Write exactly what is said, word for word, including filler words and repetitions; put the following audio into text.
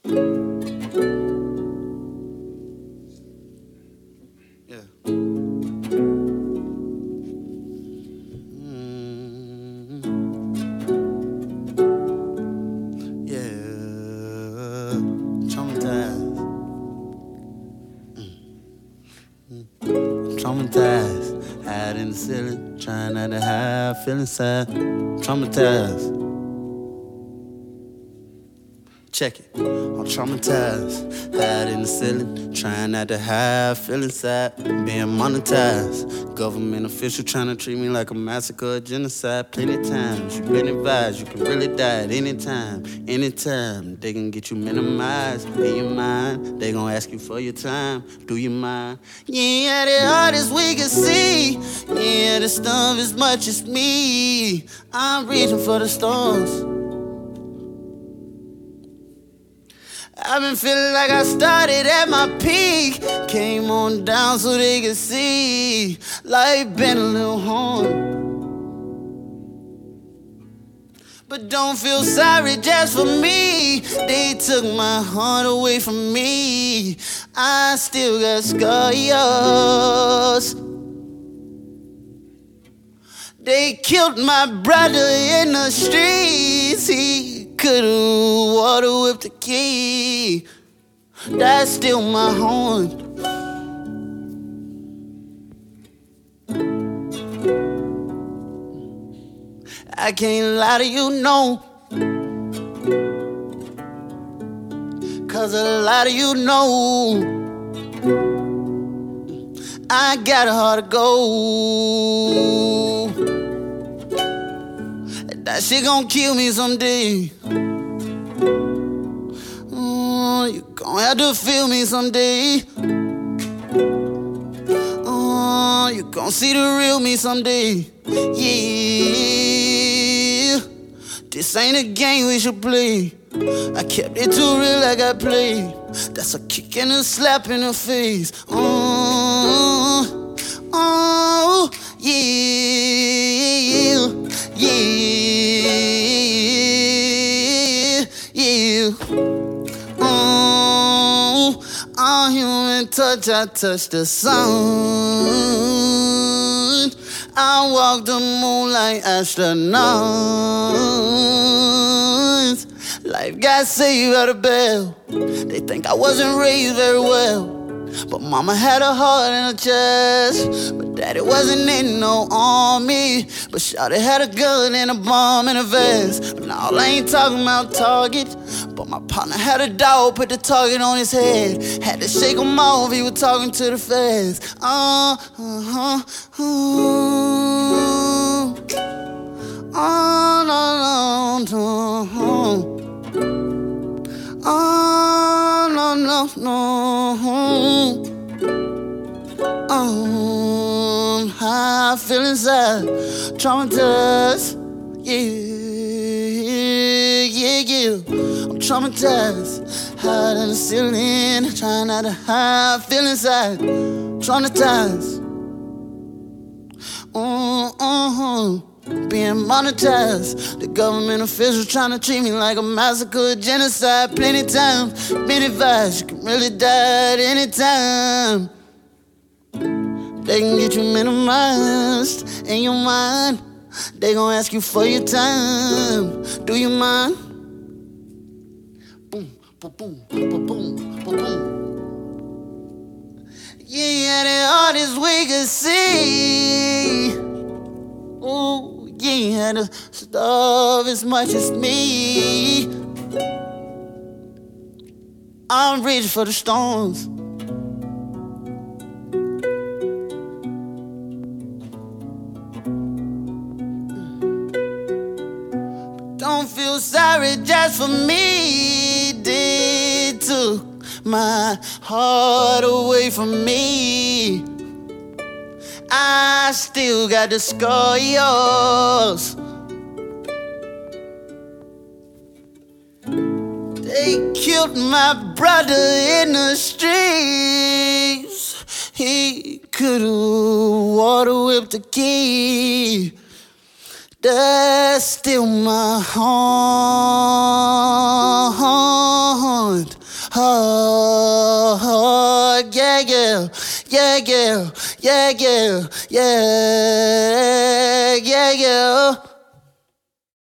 Yeah. Yeah, traumatized. Mm. Traumatized. Hide in the ceiling, trying not to hide, feeling sad. Traumatized. Check it. I'm traumatized. Hide in the ceiling, trying not to hide, feeling sad. Being monetized. Government official trying to treat me like a massacre, a genocide. Plenty times you've been advised you can really die at any time, anytime. They can get you minimized in your mind. They gon' ask you for your time. Do you mind? Yeah, the hardest we can see. Yeah, the stuff as much as me. I'm reaching for the stars. I've been feeling like I started at my peak. Came on down so they could see. Life been a little hard. But don't feel sorry just for me. They took my heart away from me. I still got scars. They killed my brother in the streets. He could've water whipped the key. That's still my horn. I can't lie to you, no. Cause a lot of you know I got a heart to go. That shit gon' kill me someday. Mm, you gon' have to feel me someday. Mm, you gon' see the real me someday. Yeah, this ain't a game we should play. I kept it too real like I played. That's a kick and a slap in the face. Mm, oh, yeah, yeah, yeah. Oh, on human touch, I touch the sun. I walk the moon like astronauts. Life got saved out of bell. They think I wasn't raised very well, but mama had a heart in her chest. But daddy wasn't in no army, but shawty had a gun and a bomb in a vest. But now I ain't talking about target, but my partner had a dog, put the target on his head. Had to shake him off, he was talking to the feds. Uh, uh-huh, uh, oh, no, no, no. Oh, no, no, no. Um, I feel inside, traumatized. Yeah, yeah, yeah. I'm traumatized. Hide in the ceiling, trying not to hide. Feel inside, traumatized. Uh-huh. Being monetized. The government officials trying to treat me like a massacre, a genocide. Plenty times been advised you can really die at any time. They can get you minimized in your mind. They gon' ask you for your time. Do you mind? Boom, boom, boom, boom, boom, boom, boom. Yeah, the hardest we can see. Ooh. You had to starve as much as me. I'm ready for the storms. Don't feel sorry just for me. They took my heart away from me. I still got the scars. They killed my brother in the streets. He could've water whipped the key. That's still my heart. Holland. Oh, oh, yeah, yeah, yeah, yeah, yeah, yeah, yeah, yeah, yeah.